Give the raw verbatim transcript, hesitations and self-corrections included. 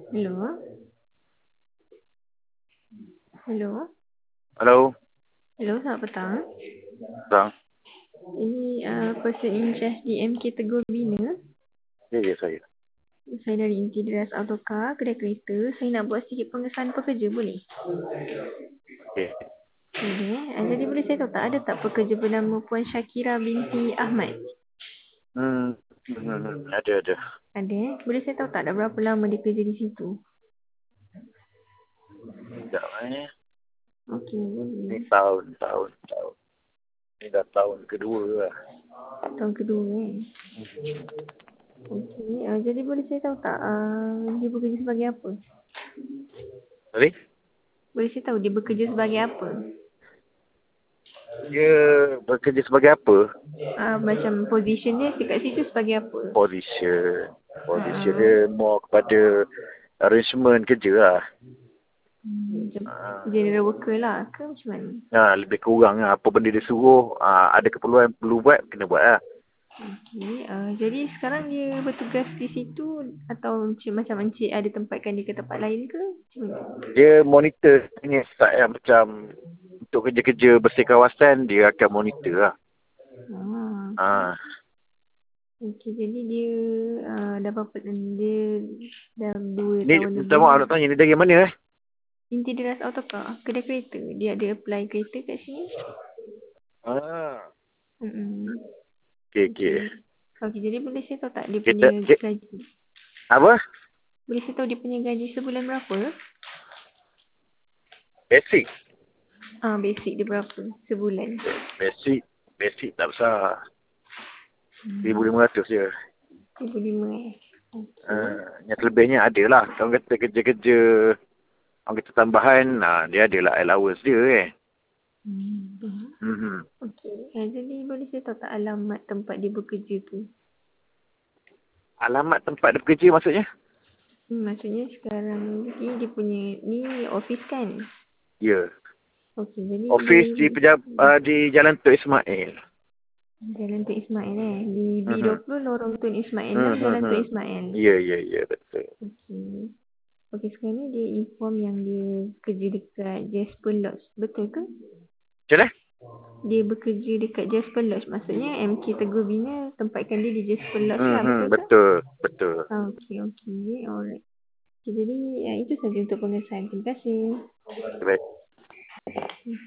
Hello. Hello. Hello, Hello, selamat petang. bang. Ini uh, person in charge di M K Teguh Bina. Ya, ya saya. Saya dari Intidiras Autocar, kedai kereta. Saya nak buat sedikit pengesahan pekerja, boleh? Okey. Boleh. Uh, jadi boleh saya tahu tak, ada tak pekerja bernama Puan Syakira binti Ahmad? Hmm, hmm, hmm, hmm, ada ada. Ada. eh? Boleh saya tahu tak, dah berapa lama dia kerja di situ? Sekejap eh. Okey, Ni boleh. tahun, tahun, tahun. Ni dah tahun kedua lah. Tahun kedua eh. Okey, uh, jadi boleh saya tahu tak, uh, dia bekerja sebagai apa? Sorry? Boleh saya tahu dia bekerja sebagai apa? Dia bekerja sebagai apa? Uh, macam position dia dekat situ sebagai apa? Position. Position Uh, dia more kepada arrangement kerja lah. macam Ah. general worker lah ke macam mana? Ha, lebih kurang lah. Apa benda dia suruh, ha, ada keperluan perlu buat, kena buat lah. Okey, uh, jadi sekarang dia bertugas di situ atau macam, macam encik ada tempatkan dia ke tempat lain ke? Macam mana? Dia monitor ni start yang macam untuk kerja-kerja bersih kawasan, dia akan monitor lah. Ah, Ha. okey, jadi dia uh, dah berapa, dia dah dua Ni, tahun minta lebih maaf lah. nak tanya, ni dari mana eh? Intidiras Autocar, kedai kereta. Dia ada apply kereta kat sini. Ah. Mm-mm. Okey, okey. Okey. Okey, jadi boleh saya tahu tak dia Kita, punya kita, gaji? apa? Boleh saya tahu dia punya gaji sebulan berapa? Basic. Ah, basic dia berapa sebulan? Basic, basic tak besar. Hmm. seribu lima ratus je. seribu lima eh. Okey. Uh, yang selebihnya ada lah. Kalau kata kerja-kerja, orang kata tambahan, nah, dia ada lah allowance dia eh. Hmm. Mm-hmm. Okey. Eh, jadi boleh saya tahu tak alamat tempat dia bekerja tu? Alamat tempat dia bekerja maksudnya? Hmm, maksudnya sekarang ni dia punya ni office kan? Ya. Yeah. Okey, jadi Office di dia pejab, uh, di Jalan Tun Ismail. Jalan Tun Ismail eh. Di B Mm-hmm. dua puluh Lorong Tun Ismail lah, Jalan Tun Mm-hmm. Ismail. Ya, ya, ya, betul. Okey. Okey, sekarang ni dia inform yang dia kerja dekat Jasper Lodge. Betul ke? Macam mana? Dia bekerja dekat Jasper Lodge. Maksudnya M K Teguh Bina tempatkan dia di Jasper Lodge lah. Mm-hmm. Betul ke? Betul, betul. Ah, okey, okey. Alright. Okay, jadi ya, itu saja untuk pengesahan. Terima kasih. Baik.